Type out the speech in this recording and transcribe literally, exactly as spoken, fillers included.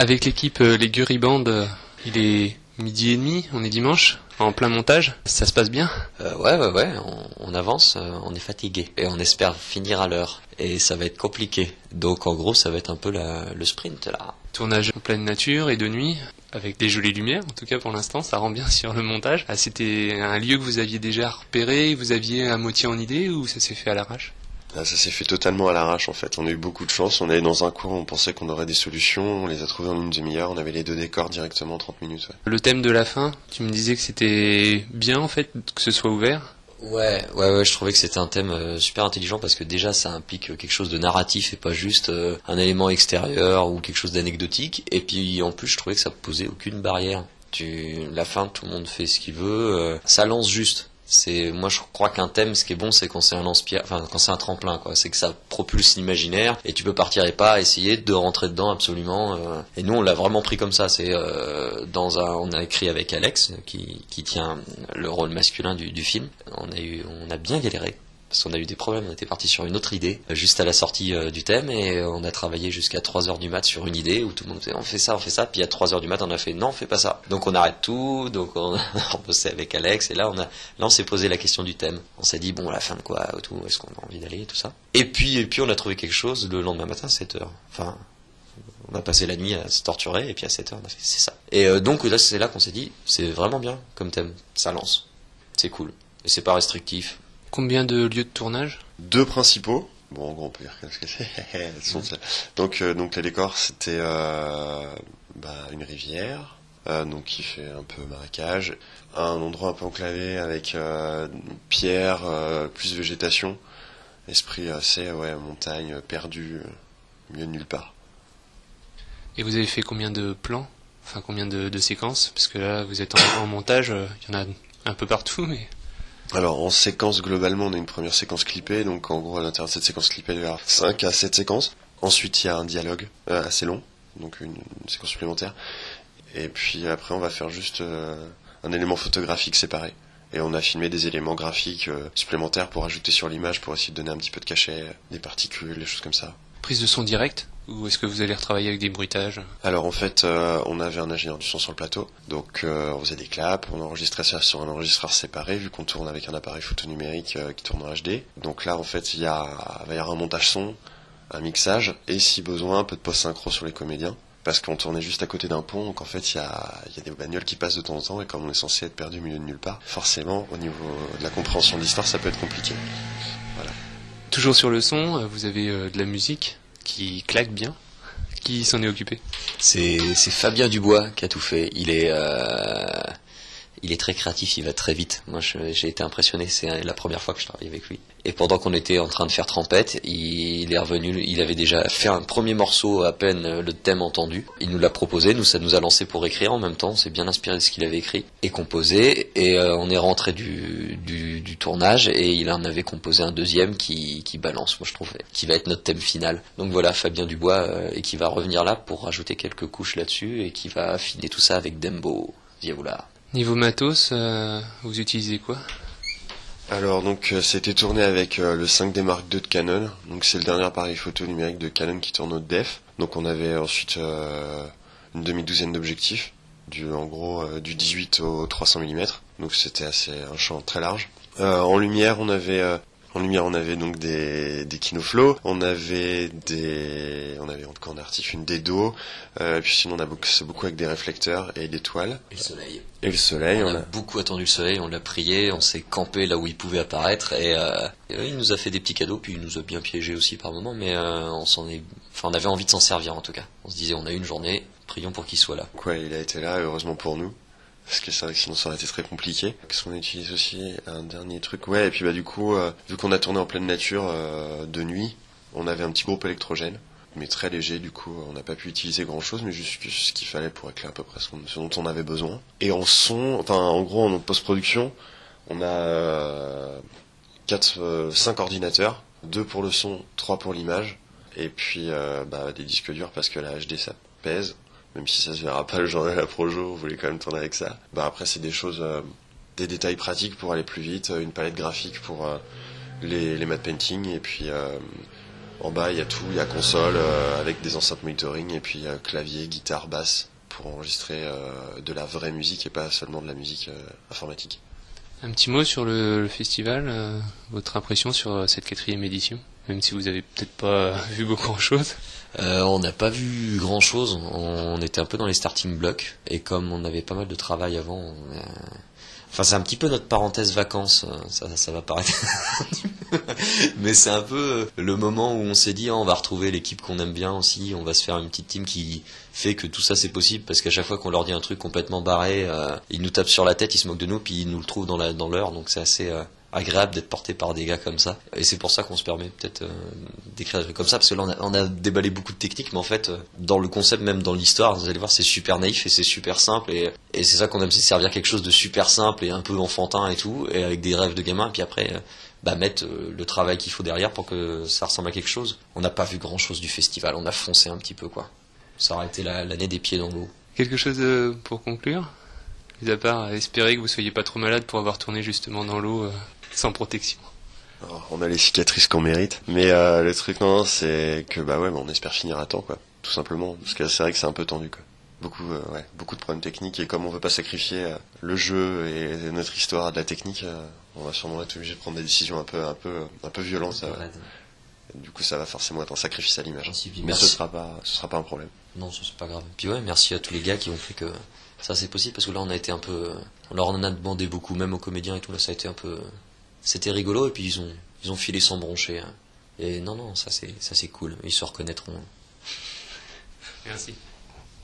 Avec l'équipe euh, Les Gueury Band, euh, il est midi et demi, on est dimanche, en plein montage, ça se passe bien? euh, Ouais, ouais, ouais, on, on avance, euh, on est fatigué et on espère finir à l'heure. Et ça va être compliqué. Donc en gros, ça va être un peu la, le sprint là. Tournage en pleine nature et de nuit, avec des jolies lumières, en tout cas pour l'instant, ça rend bien sur le montage. Ah, c'était un lieu que vous aviez déjà repéré, vous aviez à moitié en idée ou ça s'est fait à l'arrache? Ah, ça s'est fait totalement à l'arrache en fait, on a eu beaucoup de chance, on allait dans un coin, on pensait qu'on aurait des solutions, on les a trouvées en une demi-heure, on avait les deux décors directement en trente minutes. Ouais. Le thème de la fin, tu me disais que c'était bien en fait, que ce soit ouvert? Ouais, ouais, ouais, je trouvais que c'était un thème euh, super intelligent parce que déjà ça implique quelque chose de narratif et pas juste euh, un élément extérieur ou quelque chose d'anecdotique. Et puis en plus, je trouvais que ça posait aucune barrière. Tu, la fin, tout le monde fait ce qu'il veut, euh, ça lance juste. C'est, moi je crois qu'un thème, ce qui est bon, c'est quand c'est un lance-pierre, enfin quand c'est un tremplin, quoi. C'est que ça propulse l'imaginaire et tu peux partir et pas essayer de rentrer dedans absolument. Euh. Et nous, on l'a vraiment pris comme ça. C'est euh, dans un, on a écrit avec Alex qui, qui tient le rôle masculin du, du film. On a eu, on a bien galéré. Parce qu'on a eu des problèmes, on était parti sur une autre idée, juste à la sortie euh, du thème, et on a travaillé jusqu'à trois heures du mat sur une idée, où tout le monde disait on fait ça, on fait ça, puis à trois heures du mat on a fait non, on fait pas ça. Donc on arrête tout, donc on a bossé avec Alex, et là on a là on s'est posé la question du thème. On s'est dit bon, à la fin de quoi, tout, est-ce qu'on a envie d'aller, tout ça. Et puis, et puis on a trouvé quelque chose le lendemain matin, sept heures. Enfin, on a passé la nuit à se torturer, et puis à sept heures on a fait c'est ça. Et euh, donc là c'est là qu'on s'est dit, c'est vraiment bien comme thème, ça lance, c'est cool, et c'est pas restrictif. Combien de lieux de tournage? Deux principaux. Bon, en gros, on peut dire que c'est. donc, euh, donc les décors, c'était euh, bah, une rivière, euh, donc qui fait un peu marécage, un endroit un peu enclavé avec euh, pierre, euh, plus végétation, esprit assez, ouais, montagne, perdu, euh, mieux de nulle part. Et vous avez fait combien de plans? Enfin, combien de, de séquences? Parce que là, vous êtes en, en montage, il euh, y en a un peu partout, mais... Alors en séquence globalement on a une première séquence clippée, donc en gros à l'intérieur de cette séquence clippée il y a cinq à sept séquences. Ensuite il y a un dialogue euh, assez long, donc une, une séquence supplémentaire. Et puis après on va faire juste euh, un élément photographique séparé. Et on a filmé des éléments graphiques euh, supplémentaires pour ajouter sur l'image pour essayer de donner un petit peu de cachet, des particules, des choses comme ça. Prise de son direct? Ou est-ce que vous allez retravailler avec des bruitages? Alors en fait, euh, on avait un ingénieur du son sur le plateau, donc euh, on faisait des claps, on enregistrait ça sur un enregistreur séparé, vu qu'on tourne avec un appareil photo numérique euh, qui tourne en H D. Donc là, en fait, il y a, va y avoir un montage son, un mixage, et si besoin, un peu de post-synchro sur les comédiens, parce qu'on tournait juste à côté d'un pont, donc en fait, il y a, y a des bagnoles qui passent de temps en temps, et comme on est censé être perdu au milieu de nulle part, forcément, au niveau de la compréhension de l'histoire, ça peut être compliqué. Voilà. Toujours sur le son, vous avez euh, de la musique qui claque bien. Qui s'en est occupé? C'est, c'est Fabien Dubois qui a tout fait. Il est, euh, il est très créatif, il va très vite. Moi, je, j'ai été impressionné. C'est la première fois que je travaille avec lui. Et pendant qu'on était en train de faire Trompette, il, il est revenu. Il avait déjà fait un premier morceau à peine le thème entendu. Il nous l'a proposé. Nous, ça nous a lancé pour écrire en même temps. On s'est bien inspiré de ce qu'il avait écrit et composé. Et euh, on est rentré du, du, du tournage et il en avait composé un deuxième qui, qui balance, moi je trouve, qui va être notre thème final. Donc voilà, Fabien Dubois euh, et qui va revenir là pour rajouter quelques couches là-dessus et qui va affiner tout ça avec Dembo Diaoula. Niveau matos, euh, vous utilisez quoi? Alors donc euh, c'était tourné avec euh, le cinq D Mark deux de Canon, donc c'est le dernier appareil photo numérique de Canon qui tourne haute def. Donc on avait ensuite euh, une demi-douzaine d'objectifs, du en gros euh, du dix-huit au trois cents millimètres, donc c'était assez un champ très large. Euh, en lumière on avait euh, en lumière on avait donc des des Kinoflow, on avait des on avait encore en artif une Dedo, euh, et puis sinon on a beaucoup, c'est beaucoup avec des réflecteurs et des toiles. Et le soleil. Et le soleil, on, on a, a beaucoup attendu le soleil, on l'a prié, on s'est campé là où il pouvait apparaître et, euh, et il nous a fait des petits cadeaux, puis il nous a bien piégés aussi par moments, mais euh, on s'en est, enfin on avait envie de s'en servir en tout cas. On se disait on a une journée, prions pour qu'il soit là. Ouais, il a été là, heureusement pour nous. Parce que c'est vrai que sinon ça aurait été très compliqué. Qu'est-ce qu'on utilise aussi? Un dernier truc. Ouais, et puis bah du coup, euh, vu qu'on a tourné en pleine nature euh, de nuit, on avait un petit groupe électrogène, mais très léger, du coup on n'a pas pu utiliser grand chose, mais juste ce qu'il fallait pour éclairer à peu près ce, ce dont on avait besoin. Et en son, enfin en gros en post-production, on a euh, quatre, euh, cinq ordinateurs, deux pour le son, trois pour l'image, et puis euh, bah, des disques durs parce que la H D ça pèse. Même si ça se verra pas le jour de la Projo, vous voulez quand même tourner avec ça. Bah après c'est des choses, euh, des détails pratiques pour aller plus vite, une palette graphique pour euh, les, les matte painting et puis euh, En bas, il y a tout, il y a console euh, avec des enceintes monitoring et puis euh, clavier, guitare, basse pour enregistrer euh, de la vraie musique et pas seulement de la musique euh, informatique. Un petit mot sur le, le festival, euh, votre impression sur euh, cette quatrième édition, même si vous avez peut-être pas euh, vu beaucoup grand chose. Euh, on n'a pas vu grand chose, on était un peu dans les starting blocks, et comme on avait pas mal de travail avant, on a... enfin c'est un petit peu notre parenthèse vacances, ça, ça va paraître, mais c'est un peu le moment où on s'est dit, oh, on va retrouver l'équipe qu'on aime bien aussi, on va se faire une petite team qui fait que tout ça c'est possible, parce qu'à chaque fois qu'on leur dit un truc complètement barré, euh, ils nous tapent sur la tête, ils se moquent de nous, puis ils nous le trouvent dans la, dans l'heure, donc c'est assez... Euh, agréable d'être porté par des gars comme ça, et c'est pour ça qu'on se permet peut-être euh, d'écrire des trucs comme ça, parce que là on a, on a déballé beaucoup de techniques, mais en fait euh, dans le concept, même dans l'histoire, vous allez voir, c'est super naïf et c'est super simple, et, et c'est ça qu'on aime, c'est servir quelque chose de super simple et un peu enfantin et tout, et avec des rêves de gamin, et puis après euh, bah, mettre euh, le travail qu'il faut derrière pour que ça ressemble à quelque chose. On n'a pas vu grand chose du festival, on a foncé un petit peu quoi, ça aurait été la, l'année des pieds dans l'eau. Quelque chose euh, pour conclure, mis à part espérer que vous soyez pas trop malade pour avoir tourné justement dans l'eau euh... sans protection. Alors, on a les cicatrices qu'on mérite, mais euh, le truc non, c'est que bah ouais, bah, on espère finir à temps quoi, tout simplement, parce que c'est vrai que c'est un peu tendu quoi. Beaucoup, euh, ouais, beaucoup de problèmes techniques, et comme on veut pas sacrifier euh, le jeu et notre histoire à de la technique, euh, on va sûrement être obligé de prendre des décisions un peu, un peu, un peu violentes. Euh, du coup, ça va forcément être un sacrifice à l'image. Merci, mais ce sera pas, ce sera pas un problème. Non, c'est pas grave. Puis ouais, merci à tous les gars qui ont fait que ça c'est possible, parce que là on a été un peu, on leur en a demandé beaucoup, même aux comédiens et tout, là ça a été un peu. C'était rigolo, et puis ils ont, ils ont filé sans broncher. Hein. Et non, non, ça c'est, ça c'est cool. Ils se reconnaîtront. Merci.